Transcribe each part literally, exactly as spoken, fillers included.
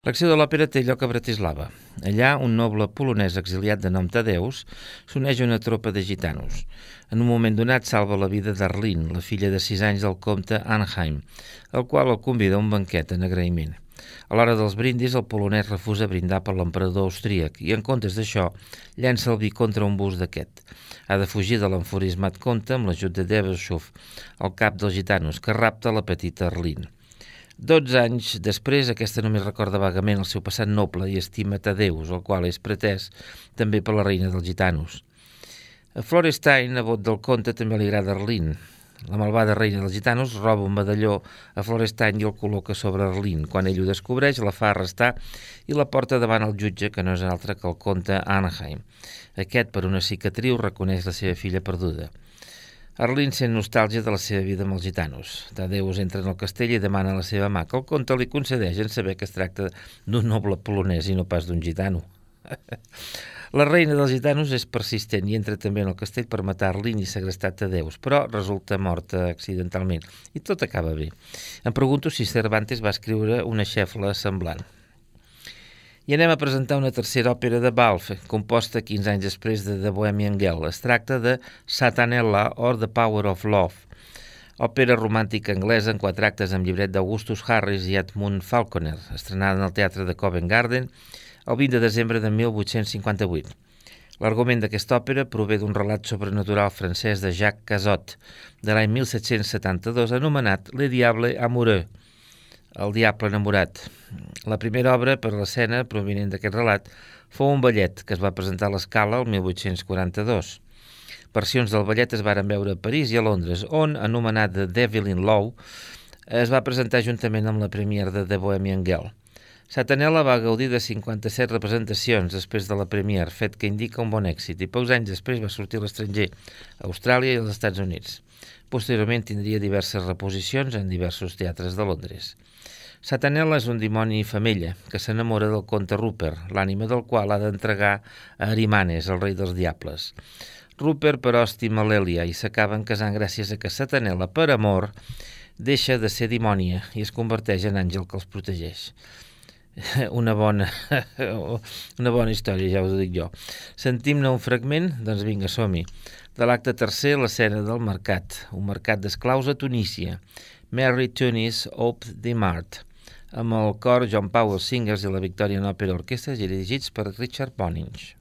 L'acció de l'òpera té lloc a Bratislava. Allà, un noble polonès exiliat de nom Tadeus s'uneix a una tropa de gitanos. En un moment donat salva la vida d'Arlene, la filla de sis anys del comte Arnheim, el qual el convida a un banquet en agraïment. A l'hora dels brindis, el polonès refusa brindar per l'emperador austríac i, en comptes d'això, llença el vi contra un bust d'aquest. Ha de fugir de l'enfurismat comte amb l'ajut de Debeshov, el cap dels gitanos, que rapta la petita Arlene. Dotze anys després, aquesta només recorda vagament el seu passat noble i estima Tadeus, el qual és pretès també per la reina dels gitanos. A Florestein, nebot del comte, també li agrada Arlene. La malvada reina dels gitanos roba un medalló a Florestein i el col·loca sobre Arlene. Quan ell ho descobreix, la fa arrestar i la porta davant el jutge, que no és altre que el comte Arnheim. Aquest, per una cicatriu, reconeix la seva filla perduda. Arlene sent nostàlgia de la seva vida amb els gitanos. Tadeus entra en el castell i demana la seva mà, que el comte li concedeix en saber que es tracta d'un noble polonès i no pas d'un gitano. La reina dels gitanos és persistent i entra també en el castell per matar Arlene i segrestar Tadeus, però resulta morta accidentalment i tot acaba bé. Em pregunto si Cervantes va escriure una xefla semblant. I anem a presentar una tercera òpera de Balfe, composta quinze anys després de The Bohemian Girl. Es tracta de Satanella or The Power of Love, òpera romàntica anglesa en quatre actes amb llibret d'Augustus Harris i Edmund Falconer, estrenada en el Teatre de Covent Garden el vint de desembre de mil vuit-cents cinquanta-vuit. L'argument d'aquesta òpera prové d'un relat sobrenatural francès de Jacques Cazot, de l'any mil set-cents setanta-dos, anomenat Le Diable Amoureux, el diable enamorat. La primera obra per l'escena provinent d'aquest relat fou un ballet que es va presentar a l'Escala el mil vuit-cents quaranta-dos. Versions del ballet es varen veure a París i a Londres, on, anomenat The Devil in Law, es va presentar juntament amb la premiere de The Bohemian Girl. Satanella va gaudir de cinquanta-set representacions després de la premiere, fet que indica un bon èxit, i pocs anys després va sortir a l'estranger, a Austràlia i als Estats Units. Posteriorment tindria diverses reposicions en diversos teatres de Londres. Satanella és un dimoni femella que s'enamora del comte Rupert, l'ànima del qual ha d'entregar a Arimanes, el rei dels diables. Rupert, però, estima l'Èlia i s'acaben casant gràcies a que Satanella, per amor, deixa de ser dimònia i es converteix en àngel que els protegeix. Una bona, una bona història, ja us ho dic jo. Sentim-ne un fragment? Doncs vinga, som-hi. De l'acte tercer, l'escena del mercat, un mercat d'esclaus a Tunísia. Mary Tunis Oped the Mart, amb el cor John Powell Singers i la Victorian Opera Orchestra dirigits per Richard Boninch.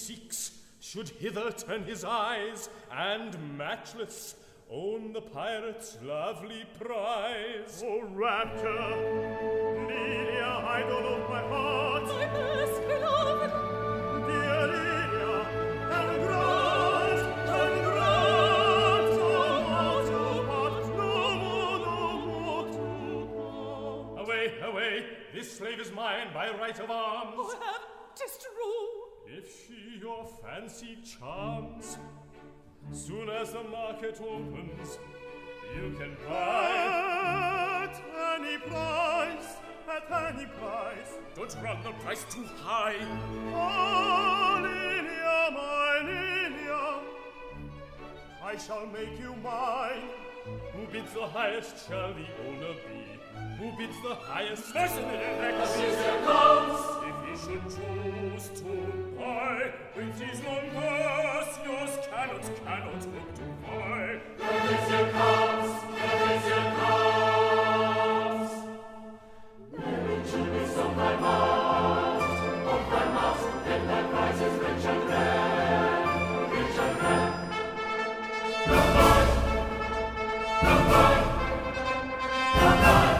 seeks should hither turn his eyes, and matchless own the pirate's lovely prize. Oh, rapture, Lilia, idol of my heart, my best beloved, dear Lilia, and grant, and grant, no more to part, no more, no more to part. Away, away, this slave is mine by right of arms. oh, have, 'tis true. If she your fancy charms, soon as the market opens, you can buy. At any price, at any price. Don't run the price too high. Oh, Lilia, my Lilia, I shall make you mine. Who bids the highest shall the owner be. Who bids the highest? Mercenary Caesar comes. If he should choose to buy, with his long purse, yours cannot, cannot hope to buy. The vizier comes, the vizier comes. Mary Julius of thy mouth, of thy mouth, then thy prize is rich and rare, rich and rare. The buy, the buy, the buy.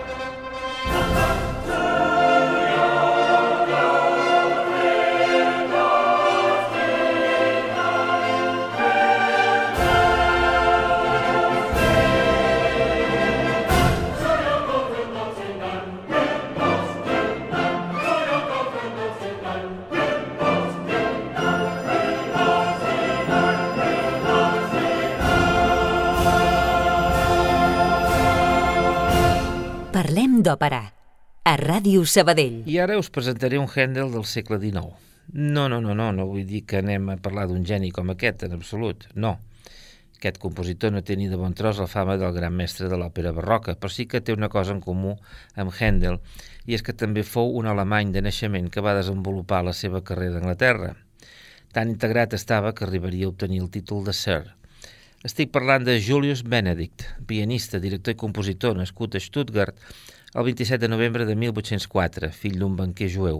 Parlem d'òpera, a Ràdio Sabadell. I ara us presentaré un Händel del segle dinou. No, no, no, no, no vull dir que anem a parlar d'un geni com aquest, en absolut, no. Aquest compositor no té ni de bon tros la fama del gran mestre de l'òpera barroca, però sí que té una cosa en comú amb Händel, i és que també fou un alemany de naixement que va desenvolupar la seva carrera a Anglaterra. Tan integrat estava que arribaria a obtenir el títol de Sir. Estic parlant de Julius Benedict, pianista, director i compositor, nascut a Stuttgart el vint-i-set de novembre de mil vuit-cents quatre, fill d'un banquer jueu.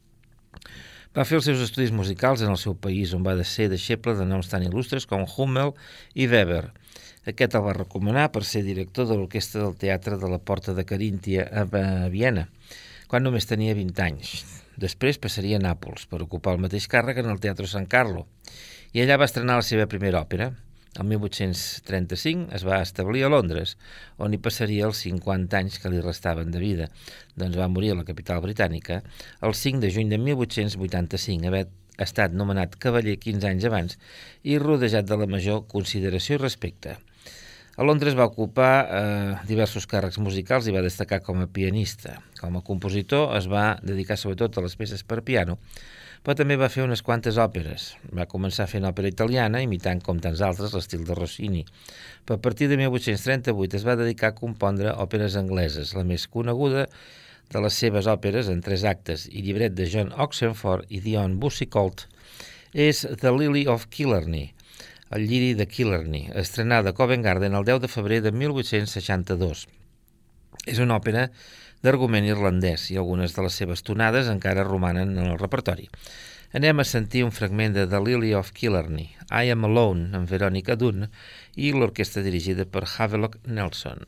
Va fer els seus estudis musicals en el seu país, on va ser deixeble de noms tan il·lustres com Hummel i Weber. Aquest el va recomanar per ser director de l'orquestra del teatre de la Porta de Caríntia a Viena, quan només tenia vint anys. Després passaria a Nàpols per ocupar el mateix càrrec en el Teatro San Carlo, i allà va estrenar la seva primera òpera. El mil vuit-cents trenta-cinc es va establir a Londres, on hi passaria els cinquanta anys que li restaven de vida. Doncs va morir a la capital britànica el cinc de juny de mil vuit-cents vuitanta-cinc, haver estat nomenat cavaller quinze anys abans i rodejat de la major consideració i respecte. A Londres va ocupar eh, diversos càrrecs musicals i va destacar com a pianista. Com a compositor es va dedicar sobretot a les peces per piano, però també va fer unes quantes òperes. Va començar fent òpera italiana, imitant, com tants altres, l'estil de Rossini. Però a partir de mil vuit-cents trenta-vuit es va dedicar a compondre òperes angleses. La més coneguda de les seves òperes, en tres actes i llibret de John Oxenford i Dion Boucicault, és The Lily of Killarney, el lliri de Killarney, estrenada a Covent Garden el deu de febrer de mil vuit-cents seixanta-dos. És una òpera d'argument irlandès i algunes de les seves tonades encara romanen en el repertori. Anem a sentir un fragment de The Lily of Killarney, I Am Alone, amb Veronica Dunn i l'orquestra dirigida per Havelock Nelson.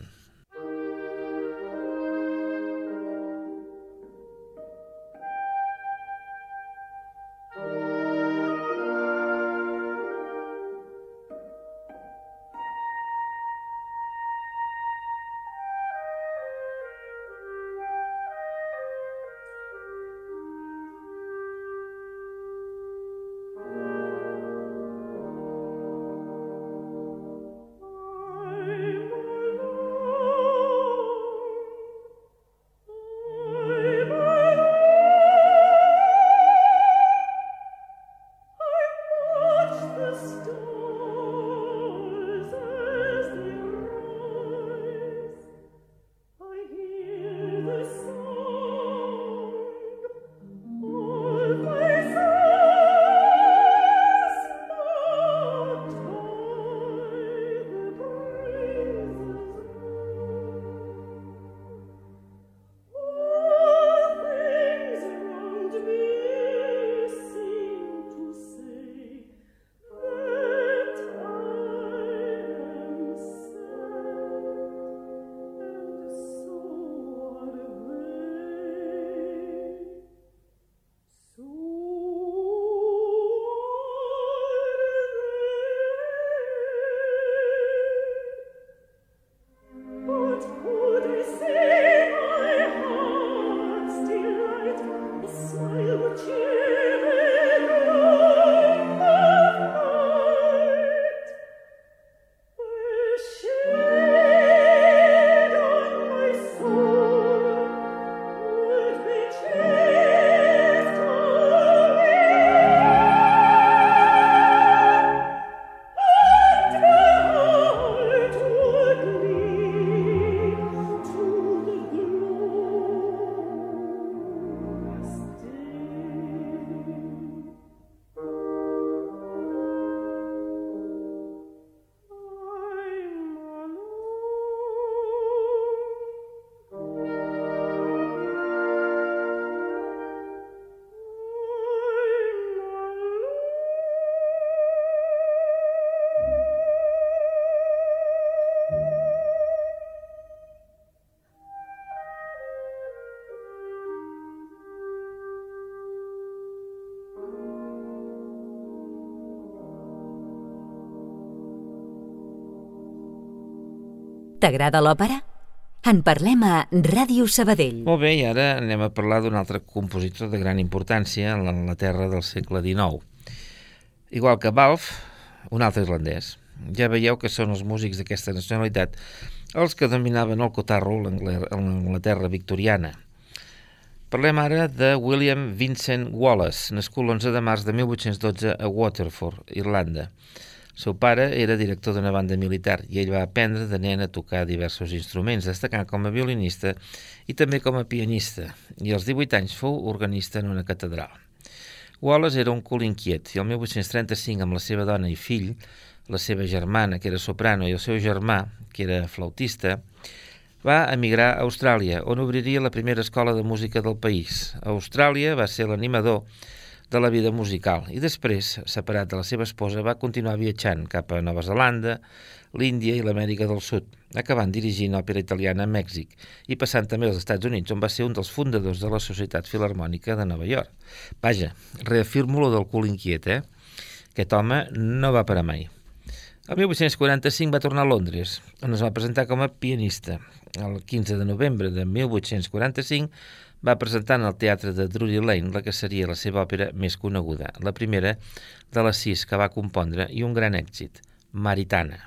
T'agrada l'òpera? En parlem a Ràdio Sabadell. Molt bé, i ara anem a parlar d'un altre compositor de gran importància en l'Anglaterra del segle dinou. Igual que Balfe, un altre irlandès. Ja veieu que són els músics d'aquesta nacionalitat els que dominaven el cotarro a l'Anglaterra victoriana. Parlem ara de William Vincent Wallace, nascut l'onze de març de mil vuit-cents dotze a Waterford, Irlanda. El seu pare era director d'una banda militar i ell va aprendre de nen a tocar diversos instruments, destacant com a violinista i també com a pianista, i als divuit anys fou organista en una catedral. Wallace era un cul inquiet i el mil vuit-cents trenta-cinc, amb la seva dona i fill, la seva germana, que era soprano, i el seu germà, que era flautista, va emigrar a Austràlia, on obriria la primera escola de música del país. A Austràlia va ser l'animador de la vida musical i després, separat de la seva esposa, va continuar viatjant cap a Nova Zelanda, l'Índia i l'Amèrica del Sud, acabant dirigint òpera italiana a Mèxic i passant també als Estats Units, on va ser un dels fundadors de la Societat Filharmònica de Nova York. Vaja, reafirmo lo del cul inquiet, eh? Aquest home no va parar mai. El mil vuit-cents quaranta-cinc va tornar a Londres, on es va presentar com a pianista. El quinze de novembre de mil vuit-cents quaranta-cinc va presentar en el teatre de Drury Lane la que seria la seva òpera més coneguda, la primera de les sis que va compondre i un gran èxit, Maritana.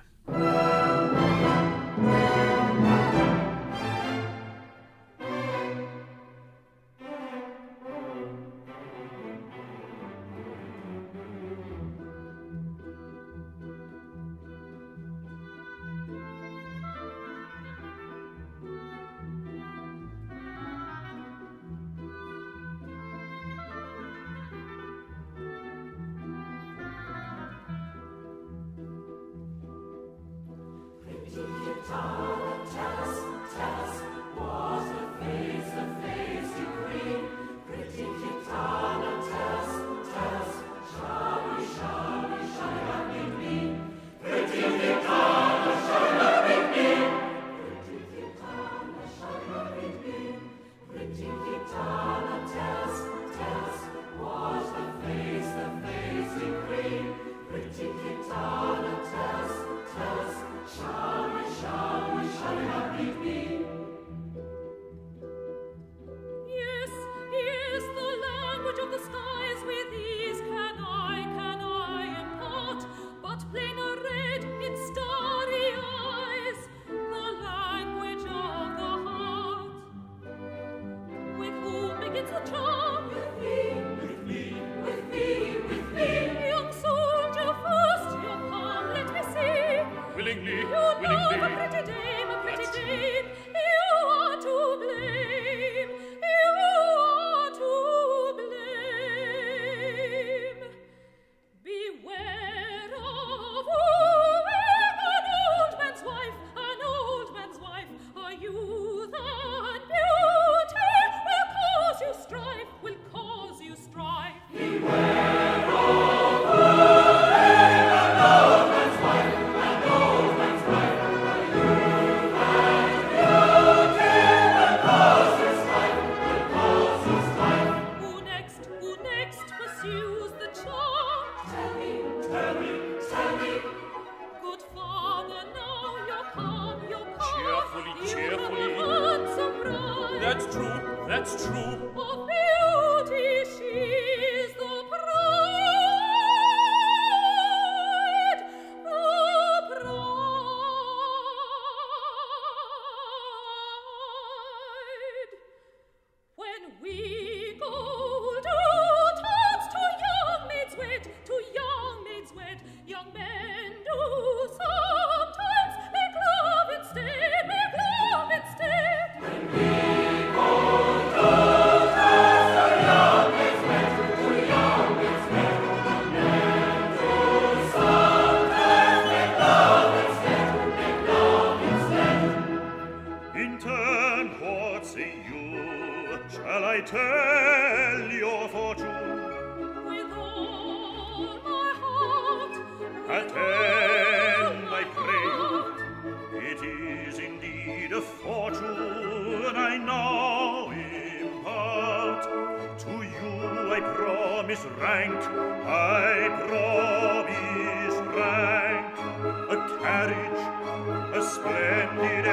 A carriage, a splendid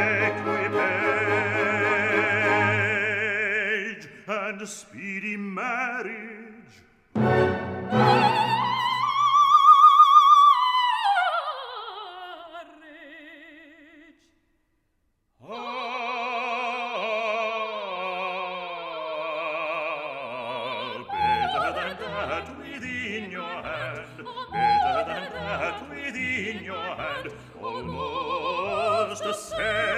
better than that within your hand, almost the same.